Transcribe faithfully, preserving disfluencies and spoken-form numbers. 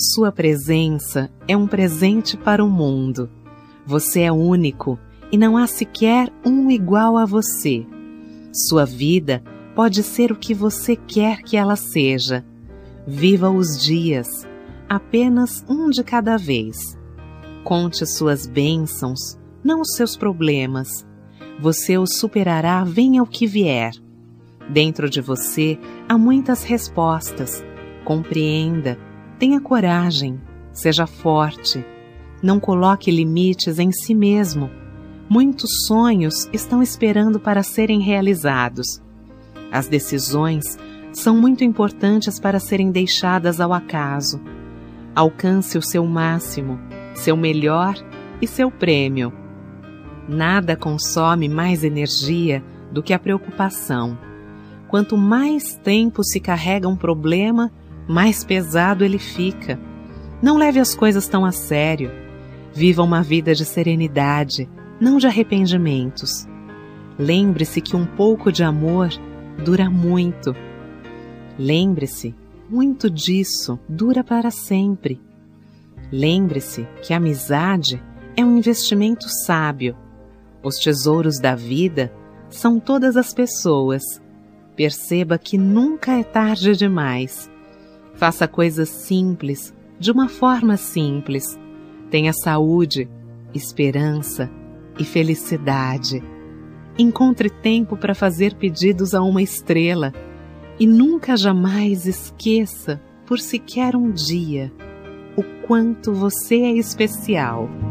Sua presença é um presente para o mundo. Você é único e não há sequer um igual a você. Sua vida pode ser o que você quer que ela seja. Viva os dias, apenas um de cada vez. Conte suas bênçãos, não os seus problemas. Você os superará, venha o que vier. Dentro de você há muitas respostas. Compreenda, tenha coragem, seja forte. Não coloque limites em si mesmo. Muitos sonhos estão esperando para serem realizados. As decisões são muito importantes para serem deixadas ao acaso. Alcance o seu máximo, seu melhor e seu prêmio. Nada consome mais energia do que a preocupação. Quanto mais tempo se carrega um problema, mais pesado ele fica. Não leve as coisas tão a sério. Viva uma vida de serenidade, não de arrependimentos. Lembre-se que um pouco de amor dura muito. Lembre-se, muito disso dura para sempre. Lembre-se que a amizade é um investimento sábio. Os tesouros da vida são todas as pessoas. Perceba que nunca é tarde demais. Faça coisas simples, de uma forma simples. Tenha saúde, esperança e felicidade. Encontre tempo para fazer pedidos a uma estrela. E nunca jamais esqueça, por sequer um dia, o quanto você é especial.